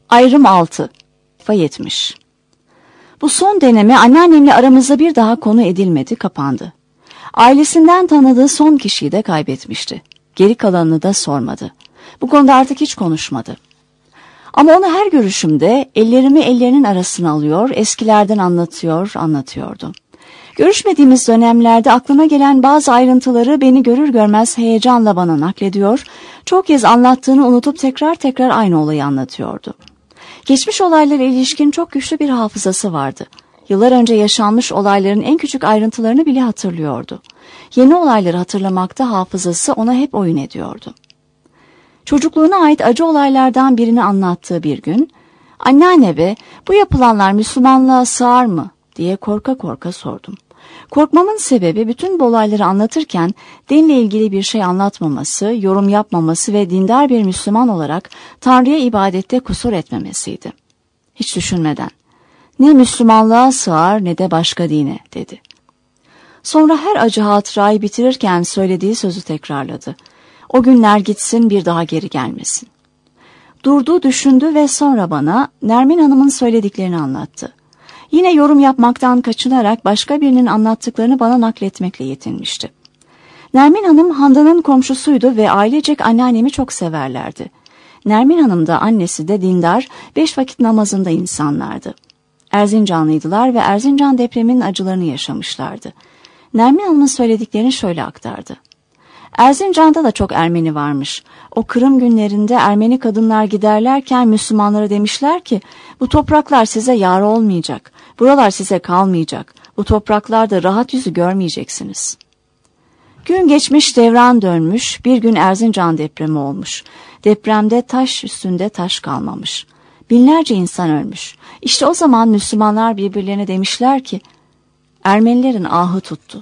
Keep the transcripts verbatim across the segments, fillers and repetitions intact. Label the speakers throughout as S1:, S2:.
S1: Ayrım altı. yetmiş. Bu son deneme anneannemle aramızda bir daha konu edilmedi, kapandı. Ailesinden tanıdığı son kişiyi de kaybetmişti. Geri kalanını da sormadı. Bu konuda artık hiç konuşmadı. Ama onu her görüşümde ellerimi ellerinin arasına alıyor, eskilerden anlatıyor, anlatıyordu. Görüşmediğimiz dönemlerde aklıma gelen bazı ayrıntıları beni görür görmez heyecanla bana naklediyor, çok kez anlattığını unutup tekrar tekrar aynı olayı anlatıyordu. Geçmiş olaylara ilişkin çok güçlü bir hafızası vardı. Yıllar önce yaşanmış olayların en küçük ayrıntılarını bile hatırlıyordu. Yeni olayları hatırlamakta hafızası ona hep oyun ediyordu. Çocukluğuna ait acı olaylardan birini anlattığı bir gün, "Anneanne be, bu yapılanlar Müslümanlığa sığar mı?" diye korka korka sordum. Korkmamın sebebi bütün bu olayları anlatırken dinle ilgili bir şey anlatmaması, yorum yapmaması ve dindar bir Müslüman olarak Tanrı'ya ibadette kusur etmemesiydi. Hiç düşünmeden, "Ne Müslümanlığa sığar ne de başka dine," dedi. Sonra her acı hatırayı bitirirken söylediği sözü tekrarladı. "O günler gitsin, bir daha geri gelmesin." Durdu, düşündü ve sonra bana Nermin Hanım'ın söylediklerini anlattı. Yine yorum yapmaktan kaçınarak başka birinin anlattıklarını bana nakletmekle yetinmişti. Nermin Hanım Handan'ın komşusuydu ve ailecek anneannemi çok severlerdi. Nermin Hanım da annesi de dindar, beş vakit namazında insanlardı. Erzincanlıydılar ve Erzincan depreminin acılarını yaşamışlardı. Nermin Hanım'ın söylediklerini şöyle aktardı. "Erzincan'da da çok Ermeni varmış. O Kırım günlerinde Ermeni kadınlar giderlerken Müslümanlara demişler ki, bu topraklar size yar olmayacak, buralar size kalmayacak, bu topraklarda rahat yüzü görmeyeceksiniz." Gün geçmiş, devran dönmüş, bir gün Erzincan depremi olmuş. Depremde taş üstünde taş kalmamış. Binlerce insan ölmüş. İşte o zaman Müslümanlar birbirlerine demişler ki, Ermenilerin ahı tuttu.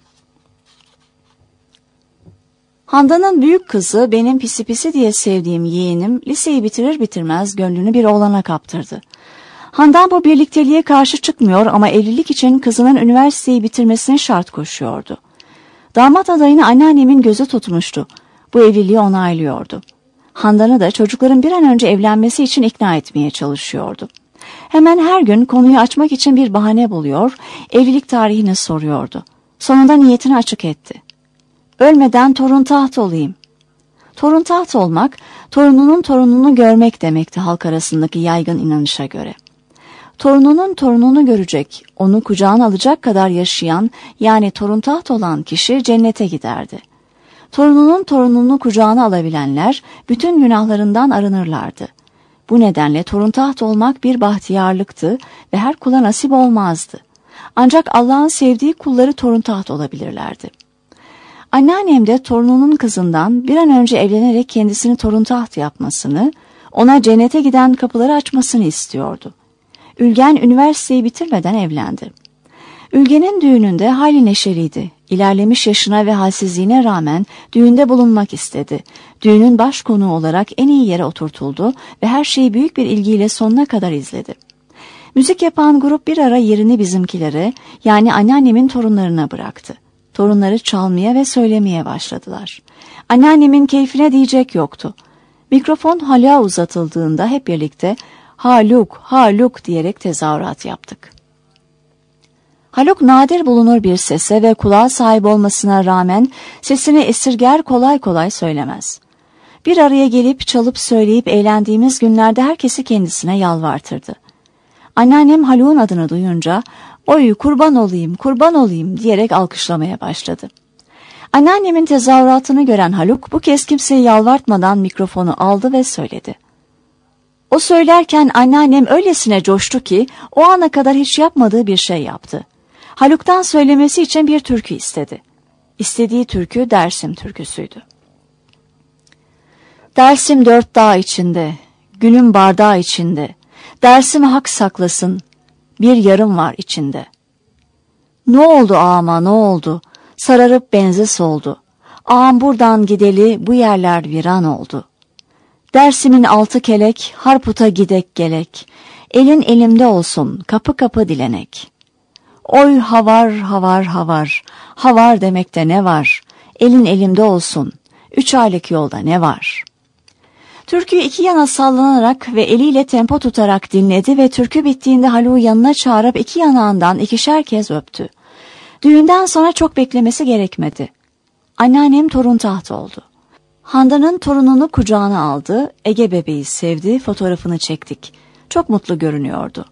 S1: Handan'ın büyük kızı, benim pisi pisi diye sevdiğim yeğenim, liseyi bitirir bitirmez gönlünü bir oğlana kaptırdı. Handan bu birlikteliğe karşı çıkmıyor ama evlilik için kızının üniversiteyi bitirmesini şart koşuyordu. Damat adayını anneannemin gözü tutmuştu. Bu evliliği onaylıyordu. Handan'ı da çocukların bir an önce evlenmesi için ikna etmeye çalışıyordu. Hemen her gün konuyu açmak için bir bahane buluyor, evlilik tarihini soruyordu. Sonunda niyetini açık etti. "Ölmeden torun taht olayım." Torun taht olmak, torununun torununu görmek demekti halk arasındaki yaygın inanışa göre. Torununun torununu görecek, onu kucağına alacak kadar yaşayan, yani torun taht olan kişi cennete giderdi. Torununun torununu kucağına alabilenler bütün günahlarından arınırlardı. Bu nedenle torun taht olmak bir bahtiyarlıktı ve her kula nasip olmazdı. Ancak Allah'ın sevdiği kulları torun taht olabilirlerdi. Anneannem de torununun kızından bir an önce evlenerek kendisini torun taht yapmasını, ona cennete giden kapıları açmasını istiyordu. Ülgen üniversiteyi bitirmeden evlendi. Ülgen'in düğününde hayli neşeliydi. İlerlemiş yaşına ve halsizliğine rağmen düğünde bulunmak istedi. Düğünün baş konuğu olarak en iyi yere oturtuldu ve her şeyi büyük bir ilgiyle sonuna kadar izledi. Müzik yapan grup bir ara yerini bizimkilere, yani anneannemin torunlarına bıraktı. Torunları çalmaya ve söylemeye başladılar. Anneannemin keyfine diyecek yoktu. Mikrofon Haluk'a uzatıldığında hep birlikte "Haluk, Haluk" diyerek tezahürat yaptık. Haluk nadir bulunur bir sese ve kulağa sahip olmasına rağmen sesini esirger, kolay kolay söylemez. Bir araya gelip çalıp söyleyip eğlendiğimiz günlerde herkesi kendisine yalvartırdı. Anneannem Haluk'un adını duyunca "Oy kurban olayım, kurban olayım" diyerek alkışlamaya başladı. Anneannemin tezahüratını gören Haluk bu kez kimseyi yalvartmadan mikrofonu aldı ve söyledi. O söylerken anneannem öylesine coştu ki o ana kadar hiç yapmadığı bir şey yaptı. Haluk'tan söylemesi için bir türkü istedi. İstediği türkü Dersim türküsüydü. Dersim dört dağ içinde, gülüm bardağı içinde, Dersim'i hak saklasın, bir yarım var içinde. Ne oldu ağama ne oldu, sararıp benzi soldu, ağam buradan gideli bu yerler viran oldu. Dersim'in altı kelek, Harput'a gidek gelek, elin elimde olsun, kapı kapı dilenek. Oy havar havar havar, havar demekte ne var, elin elimde olsun, üç aylık yolda ne var. Türküyü iki yana sallanarak ve eliyle tempo tutarak dinledi ve türkü bittiğinde Haluk'u yanına çağırıp iki yanağından ikişer kez öptü. Düğünden sonra çok beklemesi gerekmedi. Anneannem torun tahtı oldu. Handan'ın torununu kucağına aldı, Ege bebeği sevdi, fotoğrafını çektik. Çok mutlu görünüyordu.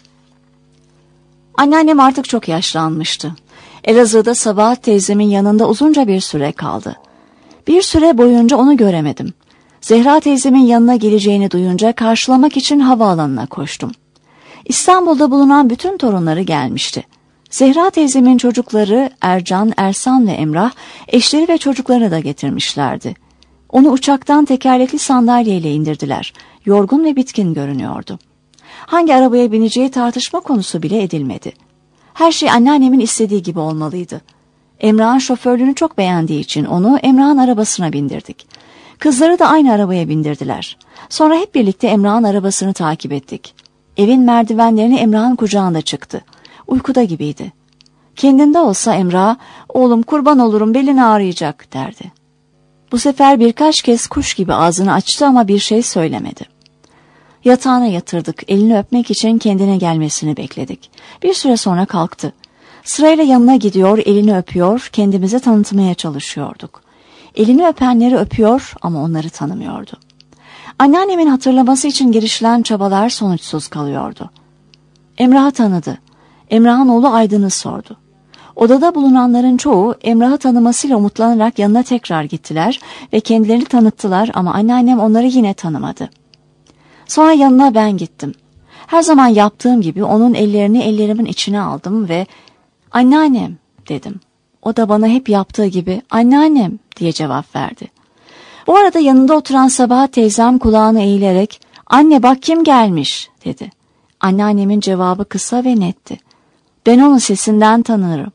S1: Anneannem artık çok yaşlanmıştı. Elazığ'da Sabahat teyzemin yanında uzunca bir süre kaldı. Bir süre boyunca onu göremedim. Zehra teyzemin yanına geleceğini duyunca karşılamak için havaalanına koştum. İstanbul'da bulunan bütün torunları gelmişti. Zehra teyzemin çocukları Ercan, Ersan ve Emrah, eşleri ve çocuklarını da getirmişlerdi. Onu uçaktan tekerlekli sandalyeyle indirdiler. Yorgun ve bitkin görünüyordu. Hangi arabaya bineceği tartışma konusu bile edilmedi. Her şey anneannemin istediği gibi olmalıydı. Emrah'ın şoförlüğünü çok beğendiği için onu Emrah'ın arabasına bindirdik. Kızları da aynı arabaya bindirdiler. Sonra hep birlikte Emrah'ın arabasını takip ettik. Evin merdivenlerini Emrah'ın kucağında çıktı. Uykuda gibiydi. Kendinde olsa Emrah, "Oğlum kurban olurum, belin ağrıyacak," derdi. Bu sefer birkaç kez kuş gibi ağzını açtı ama bir şey söylemedi. Yatağına yatırdık, elini öpmek için kendine gelmesini bekledik. Bir süre sonra kalktı. Sırayla yanına gidiyor, elini öpüyor, kendimize tanıtmaya çalışıyorduk. Elini öpenleri öpüyor ama onları tanımıyordu. Anneannemin hatırlaması için girişilen çabalar sonuçsuz kalıyordu. Emrah'ı tanıdı. Emrah'ın oğlu Aydın'ı sordu. Odada bulunanların çoğu Emrah'ı tanımasıyla umutlanarak yanına tekrar gittiler ve kendilerini tanıttılar ama anneannem onları yine tanımadı. Sonra yanına ben gittim. Her zaman yaptığım gibi onun ellerini ellerimin içine aldım ve "Anneannem," dedim. O da bana hep yaptığı gibi "Anneannem," diye cevap verdi. Bu arada yanında oturan Sabahat teyzem kulağını eğilerek "Anne bak kim gelmiş," dedi. Anneannemin cevabı kısa ve netti. "Ben onun sesinden tanırım."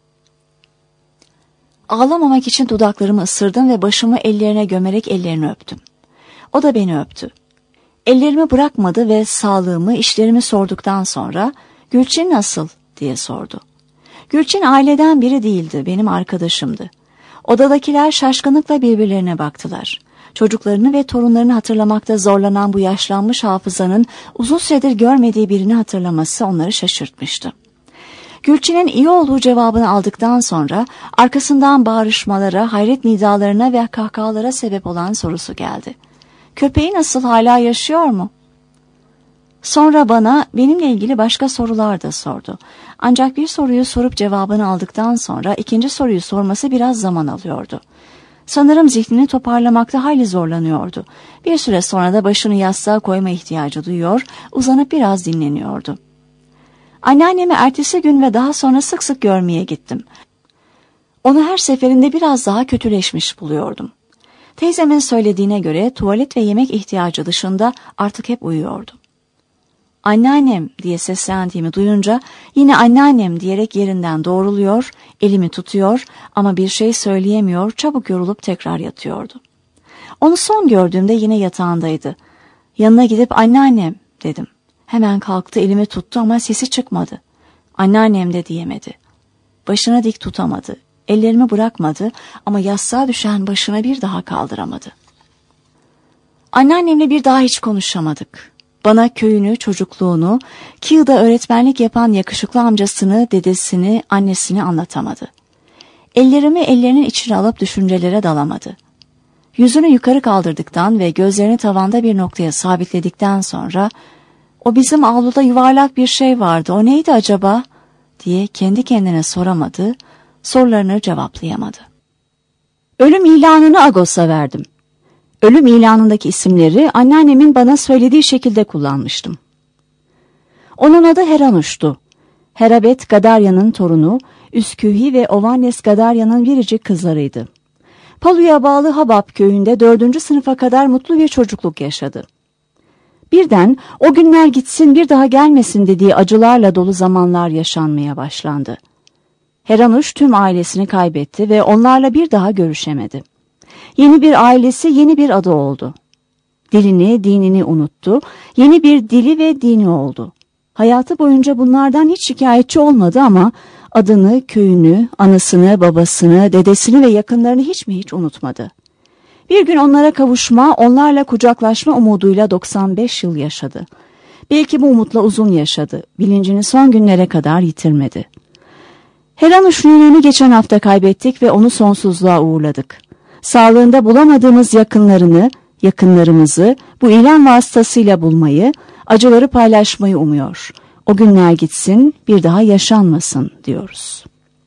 S1: Ağlamamak için dudaklarımı ısırdım ve başımı ellerine gömerek ellerini öptüm. O da beni öptü. Ellerimi bırakmadı ve sağlığımı, işlerimi sorduktan sonra "Gülçin nasıl?" diye sordu. Gülçin aileden biri değildi, benim arkadaşımdı. Odadakiler şaşkınlıkla birbirlerine baktılar. Çocuklarını ve torunlarını hatırlamakta zorlanan bu yaşlanmış hafızanın uzun süredir görmediği birini hatırlaması onları şaşırtmıştı. Gülçin'in iyi olduğu cevabını aldıktan sonra arkasından bağırışmalara, hayret nidalarına ve kahkahalara sebep olan sorusu geldi. "Köpeği nasıl, hala yaşıyor mu?" Sonra bana benimle ilgili başka sorular da sordu. Ancak bir soruyu sorup cevabını aldıktan sonra ikinci soruyu sorması biraz zaman alıyordu. Sanırım zihnini toparlamakta hayli zorlanıyordu. Bir süre sonra da başını yastığa koyma ihtiyacı duyuyor, uzanıp biraz dinleniyordu. Anneannemi ertesi gün ve daha sonra sık sık görmeye gittim. Onu her seferinde biraz daha kötüleşmiş buluyordum. Teyzemin söylediğine göre tuvalet ve yemek ihtiyacı dışında artık hep uyuyordu. "Anneannem," diye seslendiğimi duyunca yine "anneannem" diyerek yerinden doğruluyor, elimi tutuyor ama bir şey söyleyemiyor, çabuk yorulup tekrar yatıyordu. Onu son gördüğümde yine yatağındaydı. Yanına gidip "Anneannem," dedim. Hemen kalktı, elimi tuttu ama sesi çıkmadı. "Anneannem" de diyemedi. Başını dik tutamadı. Ellerimi bırakmadı ama yastığa düşen başına bir daha kaldıramadı. Anneannemle bir daha hiç konuşamadık. Bana köyünü, çocukluğunu, Kiğ'da öğretmenlik yapan yakışıklı amcasını, dedesini, annesini anlatamadı. Ellerimi ellerinin içine alıp düşüncelere dalamadı. Yüzünü yukarı kaldırdıktan ve gözlerini tavanda bir noktaya sabitledikten sonra "O bizim avluda yuvarlak bir şey vardı, o neydi acaba?" diye kendi kendine soramadı, sorularını cevaplayamadı. Ölüm ilanını Agos'a verdim. Ölüm ilanındaki isimleri anneannemin bana söylediği şekilde kullanmıştım. Onun adı Heranuş'tu. Herabet Gadarya'nın torunu, Üskühi ve Ovannes Gadarya'nın biricik kızlarıydı. Palu'ya bağlı Habab köyünde dördüncü sınıfa kadar mutlu bir çocukluk yaşadı. Birden o günler gitsin bir daha gelmesin dediği acılarla dolu zamanlar yaşanmaya başlandı. Heranuş tüm ailesini kaybetti ve onlarla bir daha görüşemedi. Yeni bir ailesi, yeni bir adı oldu. Dilini, dinini unuttu, yeni bir dili ve dini oldu. Hayatı boyunca bunlardan hiç şikayetçi olmadı ama adını, köyünü, anasını, babasını, dedesini ve yakınlarını hiç mi hiç unutmadı. Bir gün onlara kavuşma, onlarla kucaklaşma umuduyla doksan beş yıl yaşadı. Belki bu umutla uzun yaşadı. Bilincini son günlere kadar yitirmedi. Heranuş ninemi geçen hafta kaybettik ve onu sonsuzluğa uğurladık. Sağlığında bulamadığımız yakınlarını, yakınlarımızı bu ilan vasıtasıyla bulmayı, acıları paylaşmayı umuyor. O günler gitsin, bir daha yaşanmasın diyoruz.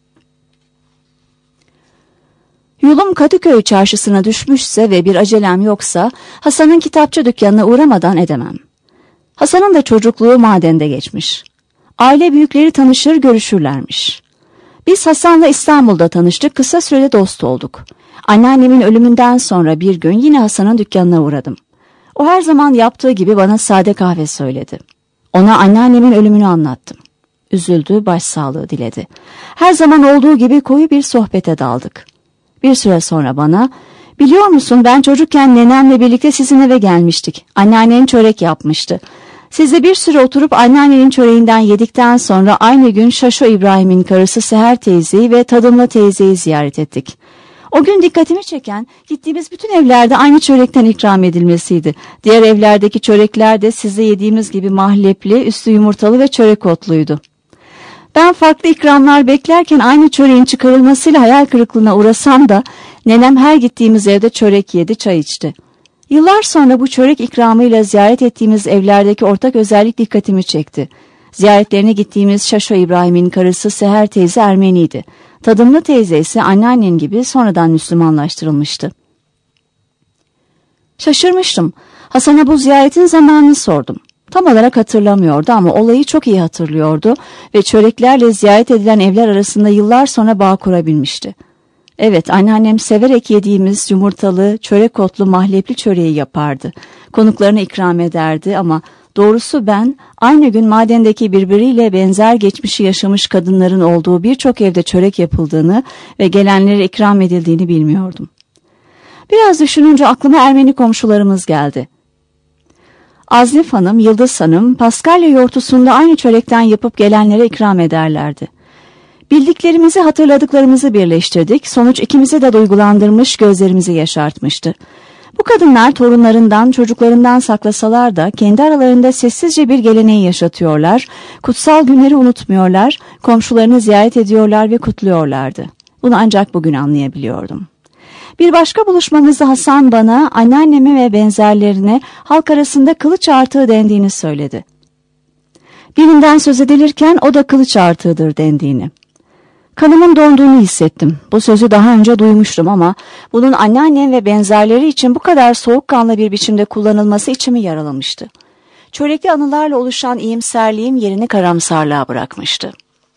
S1: Yolum Kadıköy çarşısına düşmüşse ve bir acelem yoksa Hasan'ın kitapçı dükkanına uğramadan edemem. Hasan'ın da çocukluğu madende geçmiş. Aile büyükleri tanışır görüşürlermiş. Biz Hasan'la İstanbul'da tanıştık, kısa sürede dost olduk. Anneannemin ölümünden sonra bir gün yine Hasan'ın dükkanına uğradım. O her zaman yaptığı gibi bana sade kahve söyledi. Ona anneannemin ölümünü anlattım. Üzüldü, başsağlığı diledi. Her zaman olduğu gibi koyu bir sohbete daldık. Bir süre sonra bana, "Biliyor musun, ben çocukken nenemle birlikte sizin eve gelmiştik. Anneannen çörek yapmıştı. Siz de bir süre oturup anneannenin çöreğinden yedikten sonra aynı gün Şaşo İbrahim'in karısı Seher teyzeyi ve Tadımlı teyzeyi ziyaret ettik. O gün dikkatimi çeken gittiğimiz bütün evlerde aynı çörekten ikram edilmesiydi. Diğer evlerdeki çörekler de sizde yediğimiz gibi mahlepli, üstü yumurtalı ve çörek otluydu. Ben farklı ikramlar beklerken aynı çöreğin çıkarılmasıyla hayal kırıklığına uğrasam da nenem her gittiğimiz evde çörek yedi, çay içti. Yıllar sonra bu çörek ikramıyla ziyaret ettiğimiz evlerdeki ortak özellik dikkatimi çekti. Ziyaretlerine gittiğimiz Şaşo İbrahim'in karısı Seher teyze Ermeniydi. Tadımlı teyze ise anneannen gibi sonradan Müslümanlaştırılmıştı. Şaşırmıştım. Hasan'a bu ziyaretin zamanını sordum. Tam olarak hatırlamıyordu ama olayı çok iyi hatırlıyordu ve çöreklerle ziyaret edilen evler arasında yıllar sonra bağ kurabilmişti. Evet, anneannem severek yediğimiz yumurtalı, çörek otlu mahlepli çöreği yapardı. Konuklarına ikram ederdi ama doğrusu ben aynı gün madendeki birbiriyle benzer geçmişi yaşamış kadınların olduğu birçok evde çörek yapıldığını ve gelenlere ikram edildiğini bilmiyordum. Biraz düşününce aklıma Ermeni komşularımız geldi. Azlif Hanım, Yıldız Hanım, Paskalya yortusunda aynı çörekten yapıp gelenlere ikram ederlerdi. Bildiklerimizi, hatırladıklarımızı birleştirdik, sonuç ikimizi de duygulandırmış, gözlerimizi yaşartmıştı. Bu kadınlar torunlarından, çocuklarından saklasalar da kendi aralarında sessizce bir geleneği yaşatıyorlar, kutsal günleri unutmuyorlar, komşularını ziyaret ediyorlar ve kutluyorlardı. Bunu ancak bugün anlayabiliyordum. Bir başka buluşmamızda Hasan bana anneanneme ve benzerlerine halk arasında kılıç artığı dendiğini söyledi. Birinden söz edilirken o da kılıç artığıdır dendiğini. Kanımın donduğunu hissettim. Bu sözü daha önce duymuştum ama bunun anneannem ve benzerleri için bu kadar soğukkanlı bir biçimde kullanılması içimi yaralamıştı. Çörekli anılarla oluşan iyimserliğim yerini karamsarlığa bırakmıştı.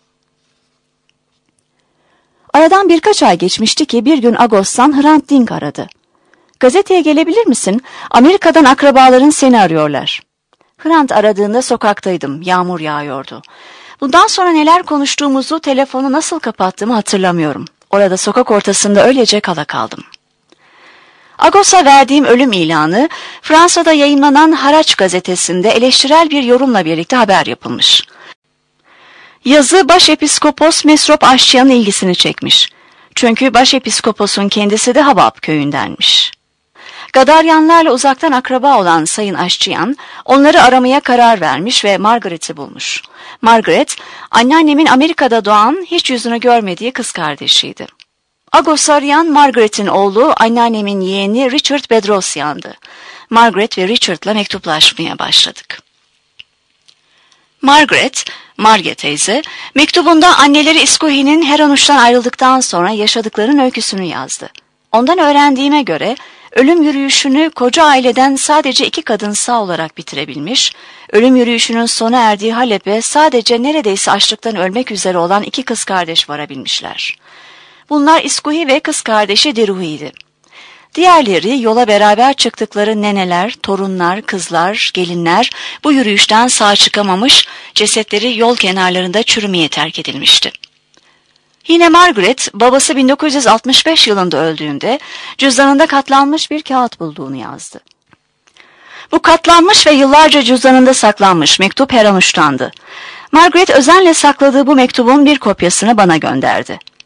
S1: Aradan birkaç ay geçmişti ki bir gün Agos'tan Hrant Dink aradı. "Gazeteye gelebilir misin? Amerika'dan akrabaların seni arıyorlar." Hrant aradığında sokaktaydım. Yağmur yağıyordu. Bundan sonra neler konuştuğumuzu, telefonu nasıl kapattığımı hatırlamıyorum. Orada sokak ortasında öylece kala kaldım. Agos'a verdiğim ölüm ilanı Fransa'da yayınlanan Haraç gazetesinde eleştirel bir yorumla birlikte haber yapılmış. Yazı Başepiskopos Mesrop Aşçıyan'ın ilgisini çekmiş. Çünkü Başepiskopos'un kendisi de Habab köyündenmiş. Gadaryanlarla uzaktan akraba olan Sayın Aşçıyan onları aramaya karar vermiş ve Margaret'i bulmuş. Margaret, anneannemin Amerika'da doğan, hiç yüzünü görmediği kız kardeşiydi. Agos'u arayan Margaret'in oğlu anneannemin yeğeni Richard Bedrosyan'dı. Margaret ve Richard'la mektuplaşmaya başladık. Margaret, Marge teyze, mektubunda anneleri İskohi'nin Heranuş'tan ayrıldıktan sonra yaşadıklarının öyküsünü yazdı. Ondan öğrendiğime göre ölüm yürüyüşünü koca aileden sadece iki kadın sağ olarak bitirebilmiş, ölüm yürüyüşünün sona erdiği Halep'e sadece neredeyse açlıktan ölmek üzere olan iki kız kardeş varabilmişler. Bunlar İskohi ve kız kardeşi Diruhi'ydi. Diğerleri yola beraber çıktıkları neneler, torunlar, kızlar, gelinler bu yürüyüşten sağ çıkamamış, cesetleri yol kenarlarında çürümeye terk edilmişti. Yine Margaret, babası bin dokuz yüz altmış beş yılında öldüğünde cüzdanında katlanmış bir kağıt bulduğunu yazdı. Bu katlanmış ve yıllarca cüzdanında saklanmış mektup Heranuş'tandı. Margaret özenle sakladığı bu mektubun bir kopyasını bana gönderdi.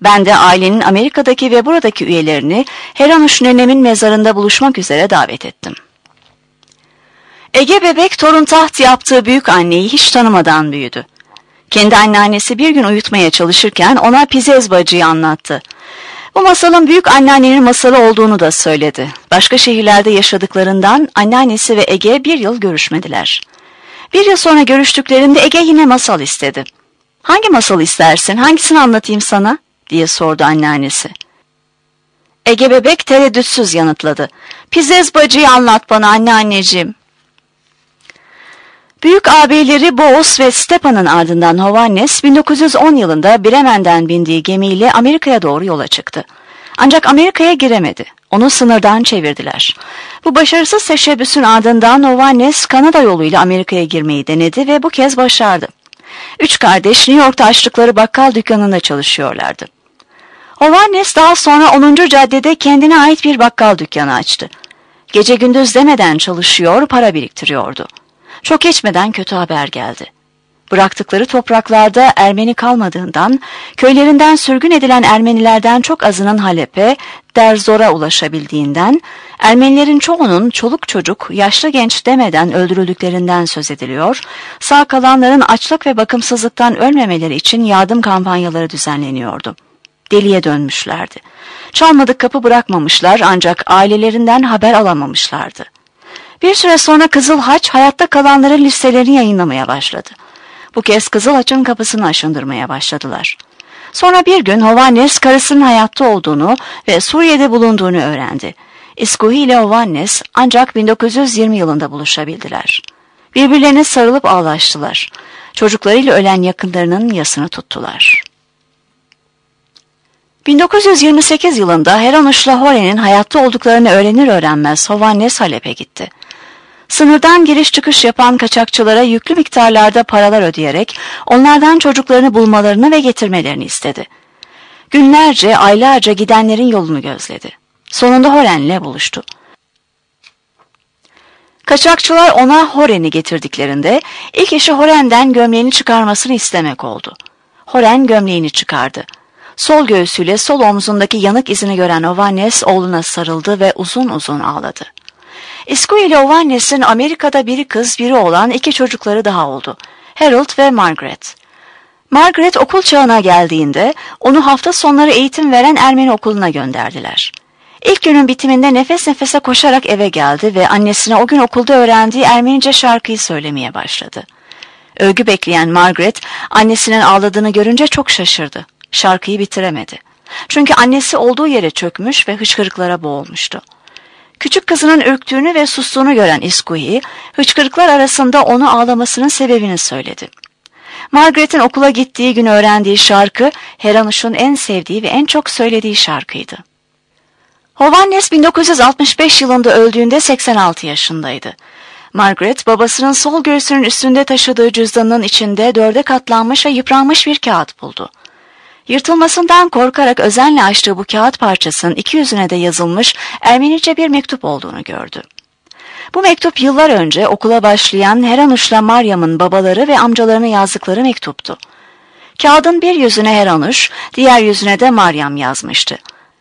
S1: Ben de ailenin Amerika'daki ve buradaki üyelerini Heranuş nenemin mezarında buluşmak üzere davet ettim. Ege bebek torun taht yaptığı büyük anneyi hiç tanımadan büyüdü. Kendi anneannesi bir gün uyutmaya çalışırken ona Pizez bacıyı anlattı. Bu masalın büyük anneannenin masalı olduğunu da söyledi. Başka şehirlerde yaşadıklarından anneannesi ve Ege bir yıl görüşmediler. Bir yıl sonra görüştüklerinde Ege yine masal istedi. "Hangi masal istersin, hangisini anlatayım sana?" diye sordu anneannesi. Ege bebek tereddütsüz yanıtladı. "Pizez bacıyı anlat bana anneanneciğim." Büyük ağabeyleri Boğaz ve Stepan'ın ardından Hovannes bin dokuz yüz on yılında Bremen'den bindiği gemiyle Amerika'ya doğru yola çıktı. Ancak Amerika'ya giremedi. Onu sınırdan çevirdiler. Bu başarısız teşebbüsün ardından Hovannes Kanada yoluyla Amerika'ya girmeyi denedi ve bu kez başardı. Üç kardeş New York'ta açtıkları bakkal dükkanında çalışıyorlardı. Hovannes daha sonra onuncu caddede kendine ait bir bakkal dükkanı açtı. Gece gündüz demeden çalışıyor, para biriktiriyordu. Çok geçmeden kötü haber geldi. Bıraktıkları topraklarda Ermeni kalmadığından, köylerinden sürgün edilen Ermenilerden çok azının Halep'e, Derzor'a ulaşabildiğinden, Ermenilerin çoğunun çoluk çocuk, yaşlı genç demeden öldürüldüklerinden söz ediliyor, sağ kalanların açlık ve bakımsızlıktan ölmemeleri için yardım kampanyaları düzenleniyordu. Deliye dönmüşlerdi. Çalmadık kapı bırakmamışlar ancak ailelerinden haber alamamışlardı. Bir süre sonra Kızıl Haç hayatta kalanların listelerini yayınlamaya başladı. Bu kez Kızıl Haç'ın kapısını aşındırmaya başladılar. Sonra bir gün Hovannes karısının hayatta olduğunu ve Suriye'de bulunduğunu öğrendi. İskuhi ile Hovannes ancak bin dokuz yüz yirmi yılında buluşabildiler. Birbirlerine sarılıp ağlaştılar. Çocuklarıyla ölen yakınlarının yasını tuttular. bin dokuz yüz yirmi sekiz yılında Heranush'la Horen'in hayatta olduklarını öğrenir öğrenmez Hovannes Halep'e gitti. Sınırdan giriş çıkış yapan kaçakçılara yüklü miktarlarda paralar ödeyerek onlardan çocuklarını bulmalarını ve getirmelerini istedi. Günlerce, aylarca gidenlerin yolunu gözledi. Sonunda Horen'le buluştu. Kaçakçılar ona Horen'i getirdiklerinde ilk işi Horen'den gömleğini çıkarmasını istemek oldu. Horen gömleğini çıkardı. Sol göğsüyle sol omzundaki yanık izini gören Hovannes oğluna sarıldı ve uzun uzun ağladı. İskuhi ile Hovannes'in Amerika'da biri kız biri oğlan iki çocukları daha oldu. Harold ve Margaret. Margaret okul çağına geldiğinde onu hafta sonları eğitim veren Ermeni okuluna gönderdiler. İlk günün bitiminde nefes nefese koşarak eve geldi ve annesine o gün okulda öğrendiği Ermenice şarkıyı söylemeye başladı. Övgü bekleyen Margaret annesinin ağladığını görünce çok şaşırdı. Şarkıyı bitiremedi. Çünkü annesi olduğu yere çökmüş ve hıçkırıklara boğulmuştu. Küçük kızının ürktüğünü ve sustuğunu gören İskuhi, hıçkırıklar arasında onu ağlamasının sebebini söyledi. Margaret'in okula gittiği gün öğrendiği şarkı, Heranush'un en sevdiği ve en çok söylediği şarkıydı. Hovannes bin dokuz yüz altmış beş yılında öldüğünde seksen altı yaşındaydı. Margaret, babasının sol göğsünün üstünde taşıdığı cüzdanının içinde dörde katlanmış ve yıpranmış bir kağıt buldu. Yırtılmasından korkarak özenle açtığı bu kağıt parçasının iki yüzüne de yazılmış Ermenice bir mektup olduğunu gördü. Bu mektup yıllar önce okula başlayan Heranush'la Maryam'ın babaları ve amcalarına yazdıkları mektuptu. Kağıdın bir yüzüne Heranush, diğer yüzüne de Maryam yazmıştı.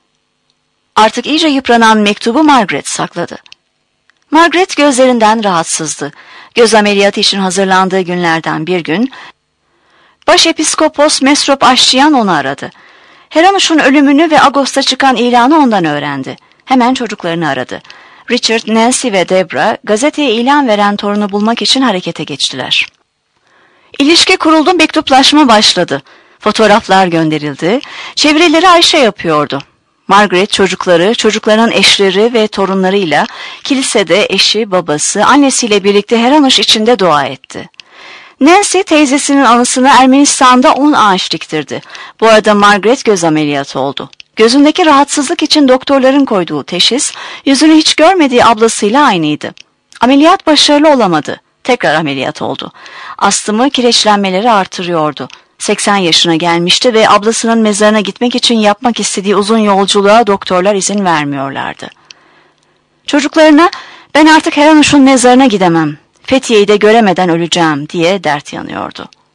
S1: Artık iyice yıpranan mektubu Margaret sakladı. Margaret gözlerinden rahatsızdı. Göz ameliyatı için hazırlandığı günlerden bir gün, Başepiskopos Mesrop Aşçıyan onu aradı. Heranush'un ölümünü ve Ağustos'ta çıkan ilanı ondan öğrendi. Hemen çocuklarını aradı. Richard, Nancy ve Debra gazeteye ilan veren torunu bulmak için harekete geçtiler. İlişki kuruldu, mektuplaşma başladı. Fotoğraflar gönderildi. Çevirileri Ayşe yapıyordu. Margaret çocukları, çocukların eşleri ve torunlarıyla kilisede eşi, babası, annesiyle birlikte Heranush içinde dua etti. Nancy teyzesinin anısına Ermenistan'da on ağaç diktirdi. Bu arada Margaret göz ameliyatı oldu. Gözündeki rahatsızlık için doktorların koyduğu teşhis, yüzünü hiç görmediği ablasıyla aynıydı. Ameliyat başarılı olamadı. Tekrar ameliyat oldu. Astımı, kireçlenmeleri artırıyordu. seksen yaşına gelmişti ve ablasının mezarına gitmek için yapmak istediği uzun yolculuğa doktorlar izin vermiyorlardı. Çocuklarına, "Ben artık Heranush'un mezarına gidemem. Fethiye'yi de göremeden öleceğim," diye dert yanıyordu.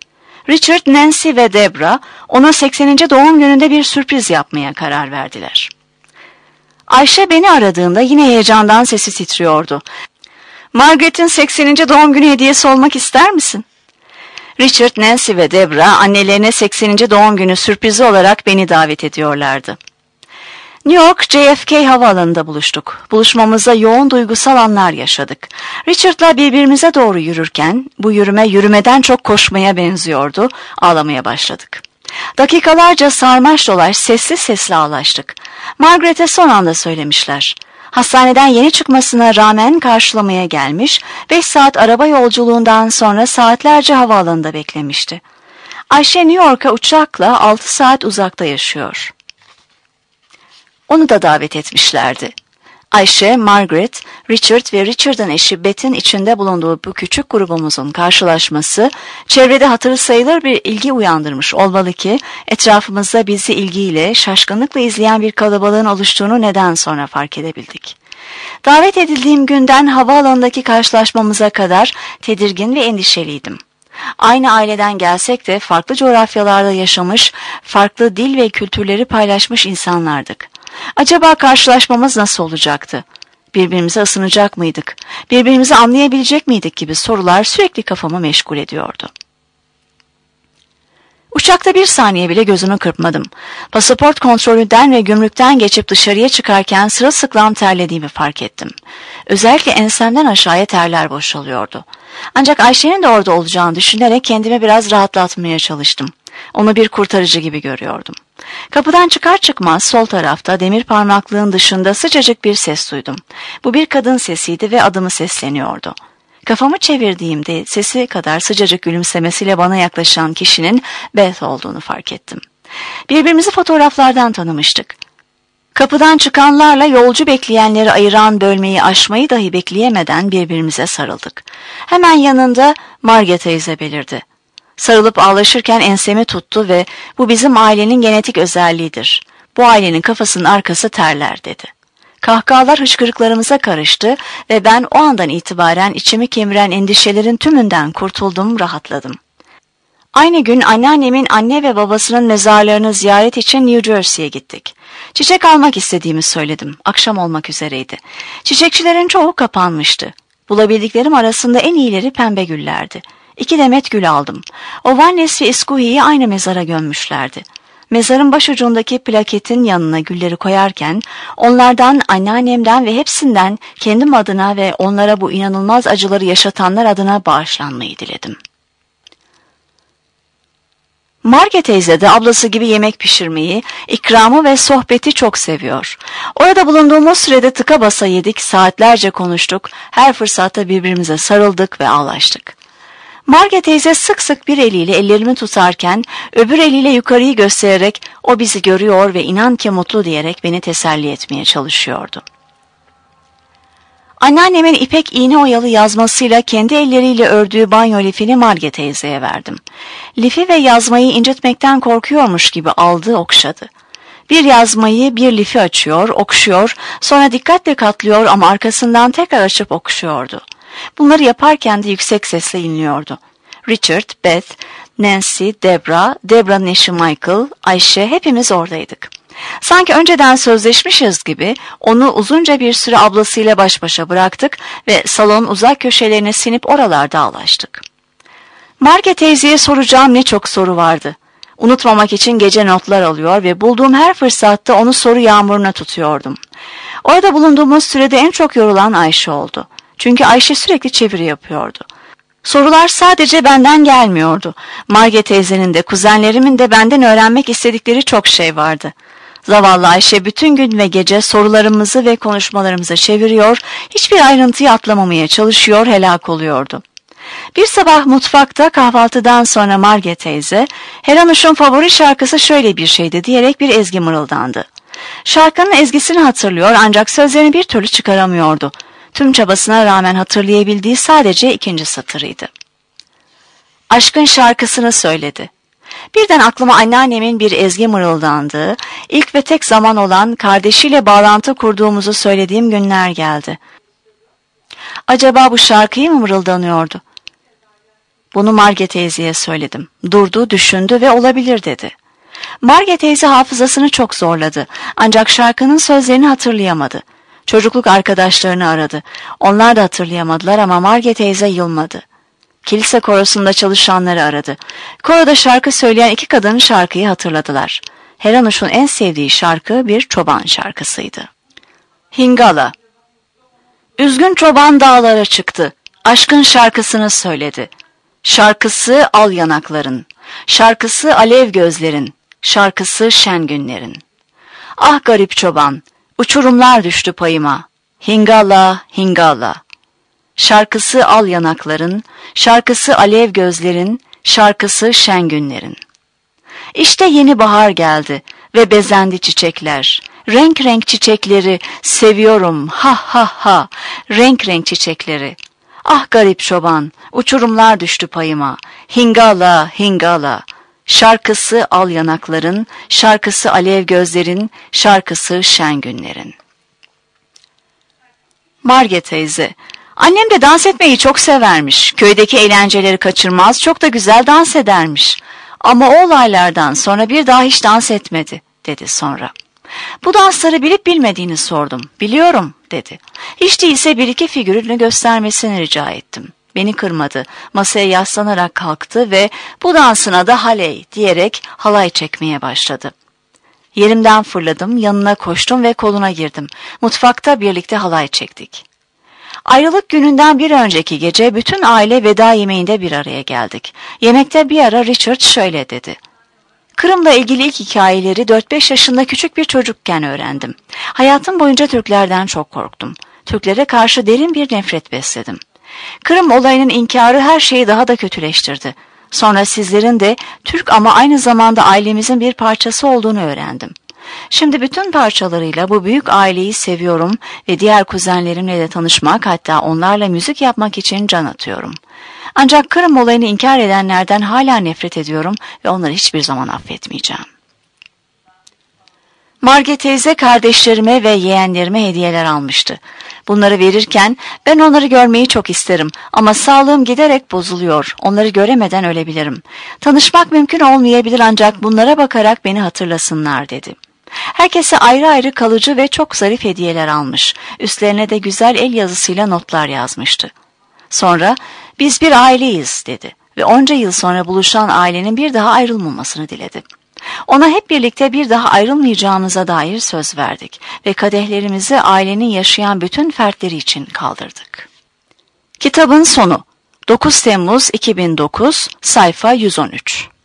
S1: Richard, Nancy ve Debra ona sekseninci doğum gününde bir sürpriz yapmaya karar verdiler. Ayşe beni aradığında yine heyecandan sesi titriyordu. "Margaret'in sekseninci doğum günü hediyesi olmak ister misin?" Richard, Nancy ve Debra annelerine sekseninci doğum günü sürprizi olarak beni davet ediyorlardı. New York J F K havaalanında buluştuk. Buluşmamızda yoğun duygusal anlar yaşadık. Richard'la birbirimize doğru yürürken bu yürüme yürümeden çok koşmaya benziyordu. Ağlamaya başladık. Dakikalarca sarmaş dolaş sessiz sesli ağlaştık. Margaret'e son anda söylemişler. Hastaneden yeni çıkmasına rağmen karşılamaya gelmiş, beş saat araba yolculuğundan sonra saatlerce havaalanında beklemişti. Ayşe New York'a uçakla altı saat uzakta yaşıyor. Onu da davet etmişlerdi. Ayşe, Margaret, Richard ve Richard'ın eşi Beth'in içinde bulunduğu bu küçük grubumuzun karşılaşması, çevrede hatırı sayılır bir ilgi uyandırmış olmalı ki, etrafımızda bizi ilgiyle, şaşkınlıkla izleyen bir kalabalığın oluştuğunu neden sonra fark edebildik. Davet edildiğim günden havaalanındaki karşılaşmamıza kadar tedirgin ve endişeliydim. Aynı aileden gelsek de farklı coğrafyalarda yaşamış, farklı dil ve kültürleri paylaşmış insanlardık. Acaba karşılaşmamız nasıl olacaktı? Birbirimize ısınacak mıydık? Birbirimizi anlayabilecek miydik gibi sorular sürekli kafamı meşgul ediyordu. Uçakta bir saniye bile gözümü kırpmadım. Pasaport kontrolünden ve gümrükten geçip dışarıya çıkarken sırılsıklam terlediğimi fark ettim. Özellikle ensemden aşağıya terler boşalıyordu. Ancak Ayşe'nin de orada olacağını düşünerek kendimi biraz rahatlatmaya çalıştım. Onu bir kurtarıcı gibi görüyordum. Kapıdan çıkar çıkmaz sol tarafta demir parmaklığın dışında sıcacık bir ses duydum. Bu bir kadın sesiydi ve adımı sesleniyordu. Kafamı çevirdiğimde sesi kadar sıcacık gülümsemesiyle bana yaklaşan kişinin Beth olduğunu fark ettim. Birbirimizi fotoğraflardan tanımıştık. Kapıdan çıkanlarla yolcu bekleyenleri ayıran bölmeyi aşmayı dahi bekleyemeden birbirimize sarıldık. Hemen yanında Margaret teyze belirdi. Sarılıp ağlaşırken ensemi tuttu ve "Bu bizim ailenin genetik özelliğidir. Bu ailenin kafasının arkası terler" dedi. Kahkahalar hıçkırıklarımıza karıştı ve ben o andan itibaren içimi kemiren endişelerin tümünden kurtuldum, rahatladım. Aynı gün anneannemin anne ve babasının mezarlarını ziyaret için New Jersey'ye gittik. Çiçek almak istediğimi söyledim. Akşam olmak üzereydi. Çiçekçilerin çoğu kapanmıştı. Bulabildiklerim arasında en iyileri pembe güllerdi. İki demet gül aldım. Ovannes ve Iskuhi'yi aynı mezara gömmüşlerdi. Mezarın başucundaki plaketin yanına gülleri koyarken onlardan, anneannemden ve hepsinden kendim adına ve onlara bu inanılmaz acıları yaşatanlar adına bağışlanmayı diledim. Margaret teyze de ablası gibi yemek pişirmeyi, ikramı ve sohbeti çok seviyor. Orada bulunduğumuz sürede tıka basa yedik, saatlerce konuştuk, her fırsatta birbirimize sarıldık ve ağlaştık. Margaret teyze sık sık bir eliyle ellerimi tutarken öbür eliyle yukarıyı göstererek "O bizi görüyor ve inan ki mutlu" diyerek beni teselli etmeye çalışıyordu. Anneannemin ipek iğne oyalı yazmasıyla kendi elleriyle ördüğü banyo lifini Margaret teyzeye verdim. Lifi ve yazmayı incitmekten korkuyormuş gibi aldı, okşadı. Bir yazmayı, bir lifi açıyor, okşuyor, sonra dikkatle katlıyor ama arkasından tekrar açıp okşuyordu. Bunları yaparken de yüksek sesle inliyordu. Richard, Beth, Nancy, Debra, Debra'nın eşi Michael, Ayşe hepimiz oradaydık. Sanki önceden sözleşmişiz gibi onu uzunca bir süre ablasıyla baş başa bıraktık ve salonun uzak köşelerine sinip oralarda ağlaştık. Margaret teyzeye soracağım ne çok soru vardı. Unutmamak için gece notlar alıyor ve bulduğum her fırsatta onu soru yağmuruna tutuyordum. Orada bulunduğumuz sürede en çok yorulan Ayşe oldu. Çünkü Ayşe sürekli çeviri yapıyordu. Sorular sadece benden gelmiyordu. Margaret teyzenin de kuzenlerimin de benden öğrenmek istedikleri çok şey vardı. Zavallı Ayşe bütün gün ve gece sorularımızı ve konuşmalarımızı çeviriyor, hiçbir ayrıntıyı atlamamaya çalışıyor, helak oluyordu. Bir sabah mutfakta kahvaltıdan sonra Margaret teyze, "Heranuş'un favori şarkısı şöyle bir şeydi" diyerek bir ezgi mırıldandı. Şarkının ezgisini hatırlıyor ancak sözlerini bir türlü çıkaramıyordu. Tüm çabasına rağmen hatırlayabildiği sadece ikinci satırıydı. Aşkın şarkısını söyledi. Birden aklıma anneannemin bir ezgi mırıldandığı, ilk ve tek zaman olan kardeşiyle bağlantı kurduğumuzu söylediğim günler geldi. Acaba bu şarkıyı mı mırıldanıyordu? Bunu Marge teyzeye söyledim. Durdu, düşündü ve olabilir dedi. Marge teyze hafızasını çok zorladı. Ancak şarkının sözlerini hatırlayamadı. Çocukluk arkadaşlarını aradı. Onlar da hatırlayamadılar ama Marge teyze yılmadı. Kilise korosunda çalışanları aradı. Koroda şarkı söyleyen iki kadının şarkıyı hatırladılar. Heranuş'un en sevdiği şarkı bir çoban şarkısıydı. Hingala. Üzgün çoban dağlara çıktı. Aşkın şarkısını söyledi. Şarkısı al yanakların. Şarkısı alev gözlerin. Şarkısı şen günlerin. Ah garip çoban, uçurumlar düştü payıma. Hingala, hingala. Şarkısı al yanakların, şarkısı alev gözlerin, şarkısı şen günlerin. İşte yeni bahar geldi ve bezendi çiçekler. Renk renk çiçekleri seviyorum, ha ha ha, renk renk çiçekleri. Ah garip çoban, uçurumlar düştü payıma. Hingala, hingala. Şarkısı al yanakların, şarkısı alev gözlerin, şarkısı şen günlerin. Marge teyze, annem de dans etmeyi çok severmiş. Köydeki eğlenceleri kaçırmaz, çok da güzel dans edermiş. Ama o olaylardan sonra bir daha hiç dans etmedi, dedi sonra. Bu dansları bilip bilmediğini sordum. Biliyorum, dedi. Hiç değilse bir iki figürünü göstermesini rica ettim. Beni kırmadı. Masaya yaslanarak kalktı ve bu dansın adı haley diyerek halay çekmeye başladı. Yerimden fırladım, yanına koştum ve koluna girdim. Mutfakta birlikte halay çektik. Ayrılık gününden bir önceki gece bütün aile veda yemeğinde bir araya geldik. Yemekte bir ara Richard şöyle dedi. Kırım'la ilgili ilk hikayeleri dört beş yaşında küçük bir çocukken öğrendim. Hayatım boyunca Türklerden çok korktum. Türklere karşı derin bir nefret besledim. Kırım olayının inkarı her şeyi daha da kötüleştirdi. Sonra sizlerin de Türk ama aynı zamanda ailemizin bir parçası olduğunu öğrendim. Şimdi bütün parçalarıyla bu büyük aileyi seviyorum ve diğer kuzenlerimle de tanışmak, hatta onlarla müzik yapmak için can atıyorum. Ancak Kırım olayını inkar edenlerden hala nefret ediyorum ve onları hiçbir zaman affetmeyeceğim. Marge teyze kardeşlerime ve yeğenlerime hediyeler almıştı. Bunları verirken ben onları görmeyi çok isterim ama sağlığım giderek bozuluyor. Onları göremeden ölebilirim. Tanışmak mümkün olmayabilir ancak bunlara bakarak beni hatırlasınlar dedi. Herkese ayrı ayrı kalıcı ve çok zarif hediyeler almış. Üstlerine de güzel el yazısıyla notlar yazmıştı. Sonra biz bir aileyiz dedi ve onca yıl sonra buluşan ailenin bir daha ayrılmamasını diledi. Ona hep birlikte bir daha ayrılmayacağımıza dair söz verdik ve kadehlerimizi ailenin yaşayan bütün fertleri için kaldırdık. Kitabın sonu dokuz Temmuz iki bin dokuz sayfa yüz on üç.